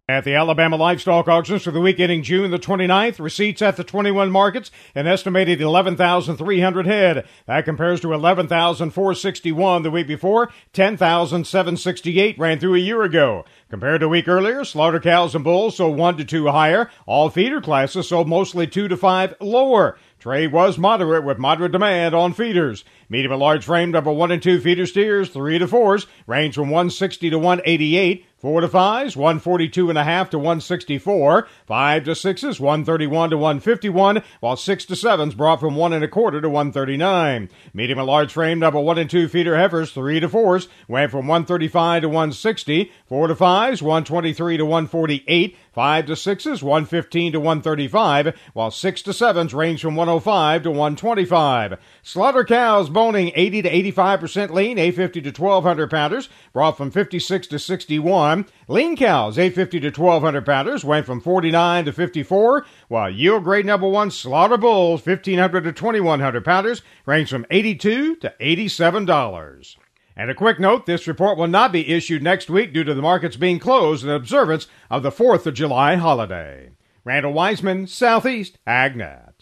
At the Alabama Livestock Auctions for the week ending June the 29th, receipts at the 21 markets, an estimated 11,300 head. That compares to 11,461 the week before. 10,768 ran through a year ago. Compared to a week earlier, slaughter cows and bulls sold 1 to 2 higher. All feeder classes sold mostly 2 to 5 lower. Trade was moderate with moderate demand on feeders. Medium and large frame number 1 and 2 feeder steers, 3 to 4s, range from 160 to 188. 4 to 5s, 142.5 to 164. 5 to 6s, 131 to 151, while 6 to 7s brought from 1.25 to 139. Medium and large frame number 1 and 2 feeder heifers, 3 to 4s, went from 135 to 160. 4 to 5s, 123 to 148. 5 to 6s, 115 to 135, while 6 to 7s range from 105 to 125. Slaughter cows boning 80 to 85% lean, 850 to 1,200 pounders, brought from 56 to 61. Lean cows, 850 to 1,200 pounders, went from 49 to 54, while yield grade number 1 slaughter bulls, 1,500 to 2,100 pounders, range from $82 to $87. And a quick note, this report will not be issued next week due to the markets being closed in observance of the 4th of July holiday. Randall Wiseman, Southeast AgNet.